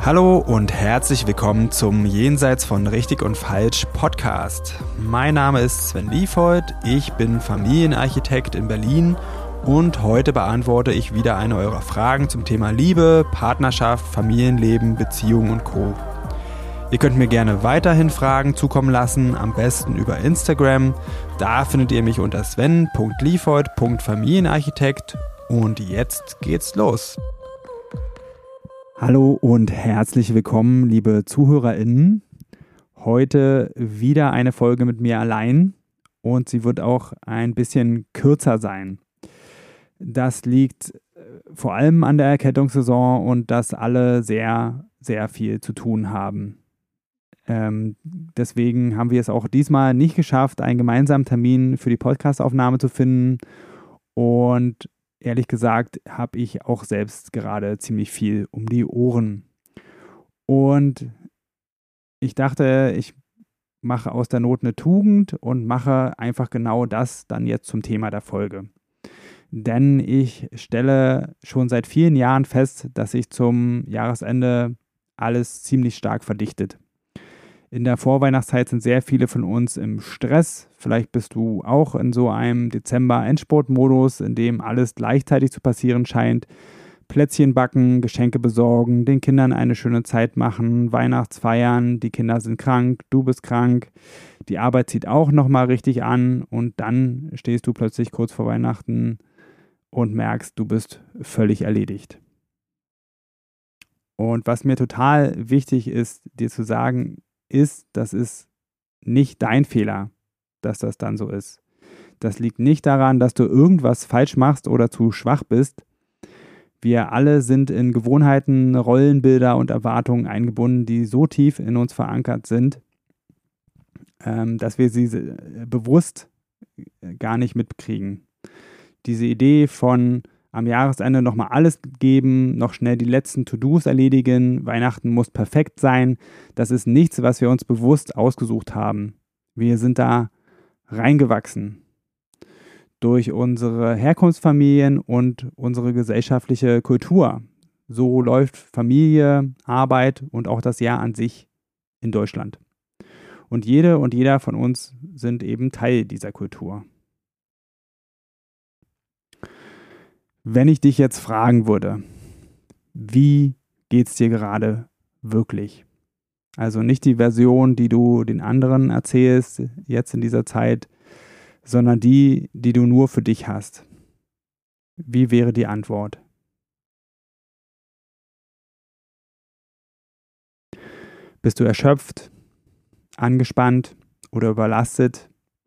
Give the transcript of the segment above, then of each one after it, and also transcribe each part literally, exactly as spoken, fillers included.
Hallo und herzlich willkommen zum Jenseits von Richtig und Falsch Podcast. Mein Name ist Sven Liefhold, ich bin Familienarchitekt in Berlin und heute beantworte ich wieder eine eurer Fragen zum Thema Liebe, Partnerschaft, Familienleben, Beziehungen und Co. Ihr könnt mir gerne weiterhin Fragen zukommen lassen, am besten über Instagram. Da findet ihr mich unter sven punkt liefhold punkt familienarchitekt und jetzt geht's los. Hallo und herzlich willkommen, liebe ZuhörerInnen. Heute wieder eine Folge mit mir allein und sie wird auch ein bisschen kürzer sein. Das liegt vor allem an der Erkältungssaison und dass alle sehr, sehr viel zu tun haben. Ähm, deswegen haben wir es auch diesmal nicht geschafft, einen gemeinsamen Termin für die Podcastaufnahme zu finden und ehrlich gesagt habe ich auch selbst gerade ziemlich viel um die Ohren. Und ich dachte, ich mache aus der Not eine Tugend und mache einfach genau das dann jetzt zum Thema der Folge. Denn ich stelle schon seit vielen Jahren fest, dass sich zum Jahresende alles ziemlich stark verdichtet. In der Vorweihnachtszeit sind sehr viele von uns im Stress. Vielleicht bist du auch in so einem Dezember-Endspurt-Modus, in dem alles gleichzeitig zu passieren scheint. Plätzchen backen, Geschenke besorgen, den Kindern eine schöne Zeit machen, Weihnachtsfeiern, die Kinder sind krank, du bist krank, die Arbeit zieht auch nochmal richtig an und dann stehst du plötzlich kurz vor Weihnachten und merkst, du bist völlig erledigt. Und was mir total wichtig ist, dir zu sagen, ist, das ist nicht dein Fehler, dass das dann so ist. Das liegt nicht daran, dass du irgendwas falsch machst oder zu schwach bist. Wir alle sind in Gewohnheiten, Rollenbilder und Erwartungen eingebunden, die so tief in uns verankert sind, ähm, dass wir sie bewusst gar nicht mitkriegen. Diese Idee von am Jahresende nochmal alles geben, noch schnell die letzten To-Dos erledigen, Weihnachten muss perfekt sein. Das ist nichts, was wir uns bewusst ausgesucht haben. Wir sind da reingewachsen durch unsere Herkunftsfamilien und unsere gesellschaftliche Kultur. So läuft Familie, Arbeit und auch das Jahr an sich in Deutschland. Und jede und jeder von uns sind eben Teil dieser Kultur. Wenn ich dich jetzt fragen würde, wie geht's dir gerade wirklich? Also nicht die Version, die du den anderen erzählst jetzt in dieser Zeit, sondern die, die du nur für dich hast. Wie wäre die Antwort? Bist du erschöpft, angespannt oder überlastet?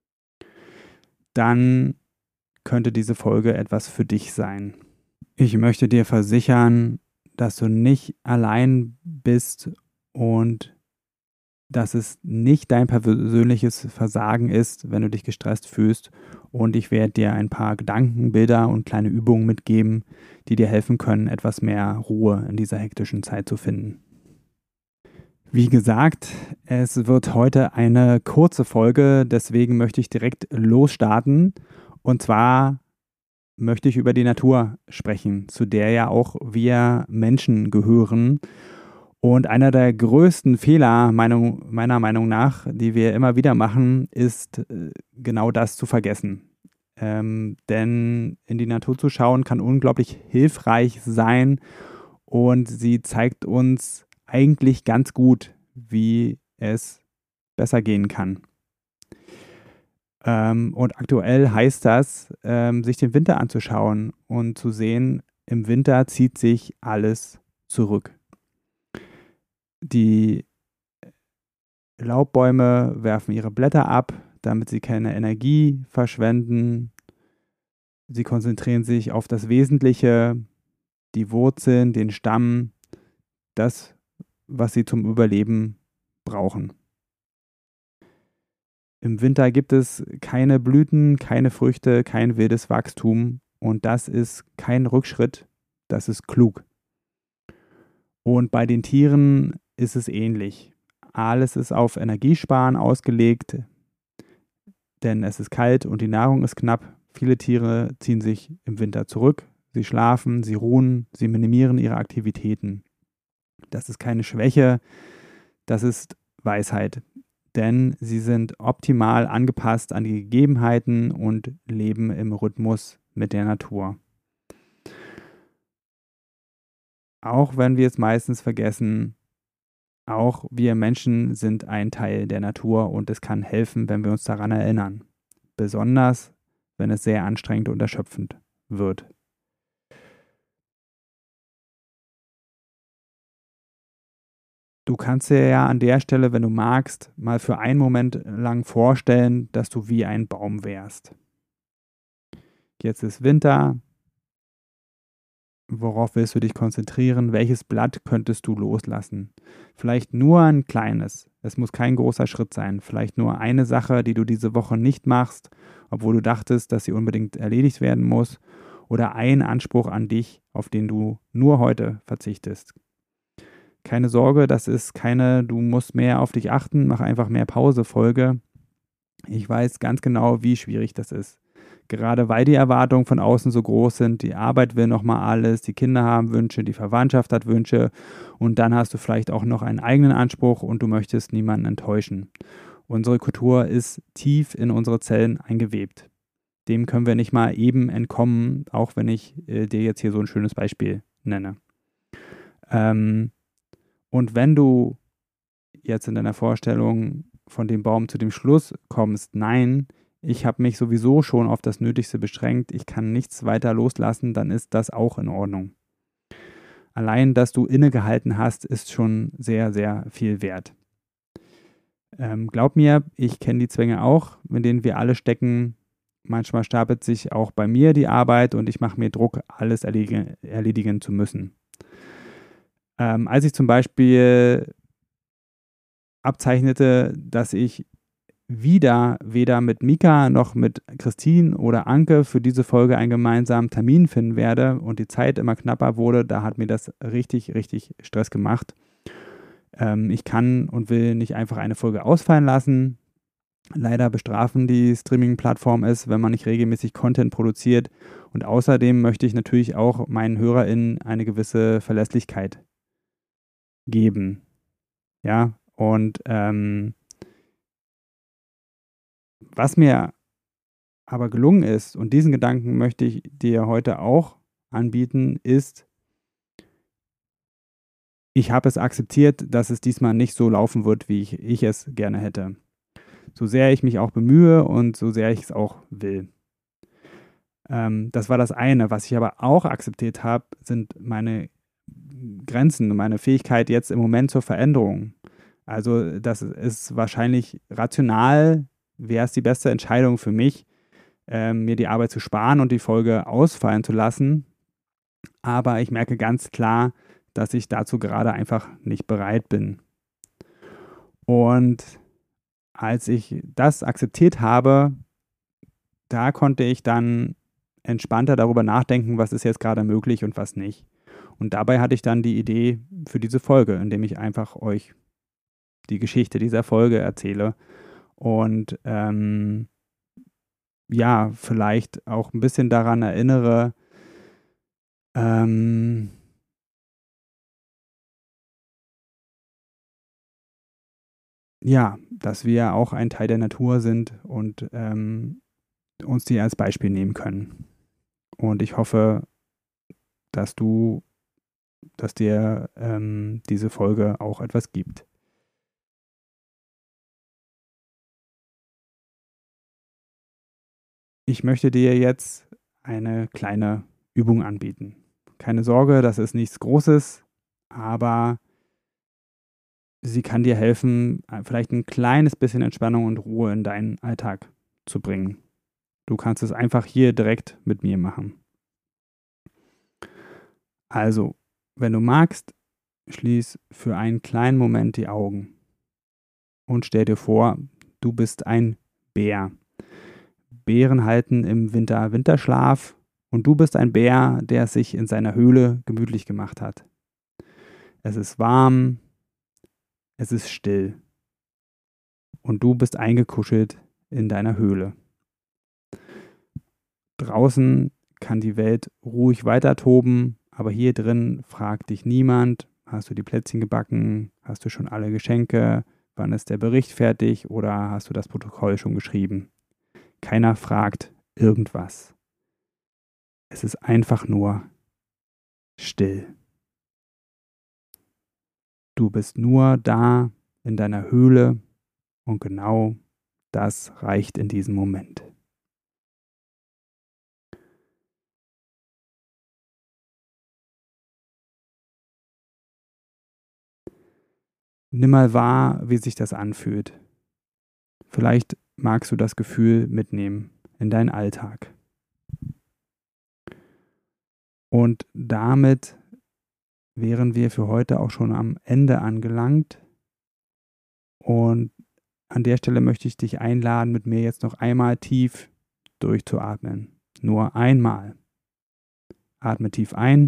Dann könnte diese Folge etwas für dich sein. Ich möchte dir versichern, dass du nicht allein bist und dass es nicht dein persönliches Versagen ist, wenn du dich gestresst fühlst. Und ich werde dir ein paar Gedanken, Bilder und kleine Übungen mitgeben, die dir helfen können, etwas mehr Ruhe in dieser hektischen Zeit zu finden. Wie gesagt, es wird heute eine kurze Folge, deswegen möchte ich direkt losstarten. Und zwar möchte ich über die Natur sprechen, zu der ja auch wir Menschen gehören. Und einer der größten Fehler meiner, meiner Meinung nach, die wir immer wieder machen, ist genau das zu vergessen. Ähm, denn in die Natur zu schauen kann unglaublich hilfreich sein und sie zeigt uns eigentlich ganz gut, wie es besser gehen kann. Ähm, und aktuell heißt das, ähm, sich den Winter anzuschauen und zu sehen, im Winter zieht sich alles zurück. Die Laubbäume werfen ihre Blätter ab, damit sie keine Energie verschwenden. Sie konzentrieren sich auf das Wesentliche, die Wurzeln, den Stamm, das, was sie zum Überleben brauchen. Im Winter gibt es keine Blüten, keine Früchte, kein wildes Wachstum und das ist kein Rückschritt, das ist klug. Und bei den Tieren ist es ähnlich. Alles ist auf Energiesparen ausgelegt, denn es ist kalt und die Nahrung ist knapp. Viele Tiere ziehen sich im Winter zurück, sie schlafen, sie ruhen, sie minimieren ihre Aktivitäten. Das ist keine Schwäche, das ist Weisheit. Denn sie sind optimal angepasst an die Gegebenheiten und leben im Rhythmus mit der Natur. Auch wenn wir es meistens vergessen, auch wir Menschen sind ein Teil der Natur und es kann helfen, wenn wir uns daran erinnern. Besonders, wenn es sehr anstrengend und erschöpfend wird. Du kannst dir ja an der Stelle, wenn du magst, mal für einen Moment lang vorstellen, dass du wie ein Baum wärst. Jetzt ist Winter. Worauf willst du dich konzentrieren? Welches Blatt könntest du loslassen? Vielleicht nur ein kleines. Es muss kein großer Schritt sein. Vielleicht nur eine Sache, die du diese Woche nicht machst, obwohl du dachtest, dass sie unbedingt erledigt werden muss. Oder ein Anspruch an dich, auf den du nur heute verzichtest. Keine Sorge, das ist keine, du musst mehr auf dich achten, mach einfach mehr Pause-Folge. Ich weiß ganz genau, wie schwierig das ist. Gerade weil die Erwartungen von außen so groß sind, die Arbeit will nochmal alles, die Kinder haben Wünsche, die Verwandtschaft hat Wünsche und dann hast du vielleicht auch noch einen eigenen Anspruch und du möchtest niemanden enttäuschen. Unsere Kultur ist tief in unsere Zellen eingewebt. Dem können wir nicht mal eben entkommen, auch wenn ich äh, dir jetzt hier so ein schönes Beispiel nenne. Ähm, und wenn du jetzt in deiner Vorstellung von dem Baum zu dem Schluss kommst, nein, ich habe mich sowieso schon auf das Nötigste beschränkt, ich kann nichts weiter loslassen, dann ist das auch in Ordnung. Allein, dass du innegehalten hast, ist schon sehr, sehr viel wert. Ähm, glaub mir, ich kenne die Zwänge auch, in denen wir alle stecken. Manchmal stapelt sich auch bei mir die Arbeit und ich mache mir Druck, alles erledigen, erledigen zu müssen. Ähm, als ich zum Beispiel abzeichnete, dass ich wieder weder mit Mika noch mit Christine oder Anke für diese Folge einen gemeinsamen Termin finden werde und die Zeit immer knapper wurde, da hat mir das richtig, richtig Stress gemacht. Ähm, ich kann und will nicht einfach eine Folge ausfallen lassen. Leider bestrafen die Streaming-Plattformen es, wenn man nicht regelmäßig Content produziert. Und außerdem möchte ich natürlich auch meinen HörerInnen eine gewisse Verlässlichkeit geben. Ja, und ähm, was mir aber gelungen ist, und diesen Gedanken möchte ich dir heute auch anbieten, ist, ich habe es akzeptiert, dass es diesmal nicht so laufen wird, wie ich, ich es gerne hätte. So sehr ich mich auch bemühe und so sehr ich es auch will. Ähm, das war das eine. Was ich aber auch akzeptiert habe, sind meine Grenzen und meine Fähigkeit jetzt im Moment zur Veränderung. Also das ist wahrscheinlich rational, wäre es die beste Entscheidung für mich, ähm, mir die Arbeit zu sparen und die Folge ausfallen zu lassen. Aber ich merke ganz klar, dass ich dazu gerade einfach nicht bereit bin. Und als ich das akzeptiert habe, da konnte ich dann entspannter darüber nachdenken, was ist jetzt gerade möglich und was nicht. Und dabei hatte ich dann die Idee für diese Folge, indem ich einfach euch die Geschichte dieser Folge erzähle und ähm, ja, vielleicht auch ein bisschen daran erinnere, ähm, ja, dass wir auch ein Teil der Natur sind und ähm, uns die als Beispiel nehmen können. Und ich hoffe, dass du, dass dir ähm, diese Folge auch etwas gibt. Ich möchte dir jetzt eine kleine Übung anbieten. Keine Sorge, das ist nichts Großes, aber sie kann dir helfen, vielleicht ein kleines bisschen Entspannung und Ruhe in deinen Alltag zu bringen. Du kannst es einfach hier direkt mit mir machen. Also, wenn du magst, schließ für einen kleinen Moment die Augen und stell dir vor, du bist ein Bär. Bären halten im Winter Winterschlaf und du bist ein Bär, der es sich in seiner Höhle gemütlich gemacht hat. Es ist warm, es ist still und du bist eingekuschelt in deiner Höhle. Draußen kann die Welt ruhig weiter toben, aber hier drin fragt dich niemand, Hast du die Plätzchen gebacken? Hast du schon alle Geschenke? Wann ist der Bericht fertig? Oder hast du das Protokoll schon geschrieben? Keiner fragt irgendwas. Es ist einfach nur still. Du bist nur da in deiner Höhle und genau das reicht in diesem Moment. Nimm mal wahr, wie sich das anfühlt. Vielleicht magst du das Gefühl mitnehmen in deinen Alltag. Und damit wären wir für heute auch schon am Ende angelangt. Und an der Stelle möchte ich dich einladen, mit mir jetzt noch einmal tief durchzuatmen. Nur einmal. Atme tief ein.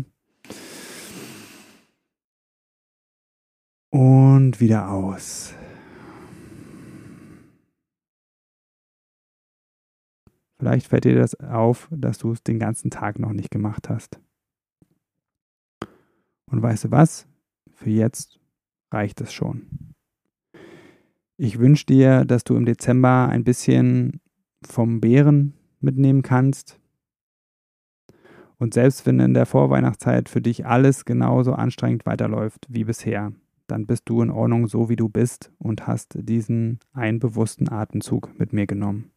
Und wieder aus. Vielleicht fällt dir das auf, dass du es den ganzen Tag noch nicht gemacht hast. Und weißt du was? Für jetzt reicht es schon. Ich wünsche dir, dass du im Dezember ein bisschen vom Bären mitnehmen kannst. Und selbst wenn in der Vorweihnachtszeit für dich alles genauso anstrengend weiterläuft wie bisher, dann bist du in Ordnung, so wie du bist und hast diesen einen bewussten Atemzug mit mir genommen.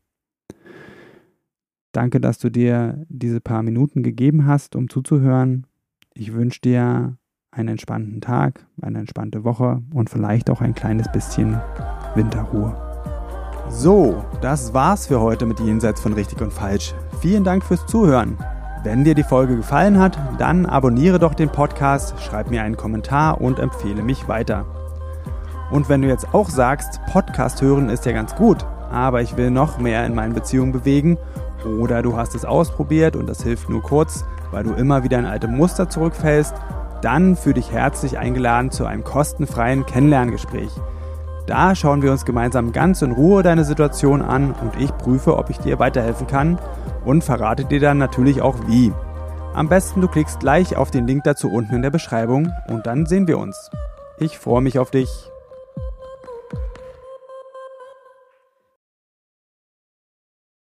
Danke, dass du dir diese paar Minuten gegeben hast, um zuzuhören. Ich wünsche dir einen entspannten Tag, eine entspannte Woche und vielleicht auch ein kleines bisschen Winterruhe. So, das war's für heute mit Jenseits von Richtig und Falsch. Vielen Dank fürs Zuhören. Wenn dir die Folge gefallen hat, dann abonniere doch den Podcast, schreib mir einen Kommentar und empfehle mich weiter. Und wenn du jetzt auch sagst, Podcast hören ist ja ganz gut, aber ich will noch mehr in meinen Beziehungen bewegen, oder du hast es ausprobiert und das hilft nur kurz, weil du immer wieder in alte Muster zurückfällst, dann fühle dich herzlich eingeladen zu einem kostenfreien Kennenlerngespräch. Da schauen wir uns gemeinsam ganz in Ruhe deine Situation an und ich prüfe, ob ich dir weiterhelfen kann und verrate dir dann natürlich auch wie. Am besten du klickst gleich auf den Link dazu unten in der Beschreibung und dann sehen wir uns. Ich freue mich auf dich.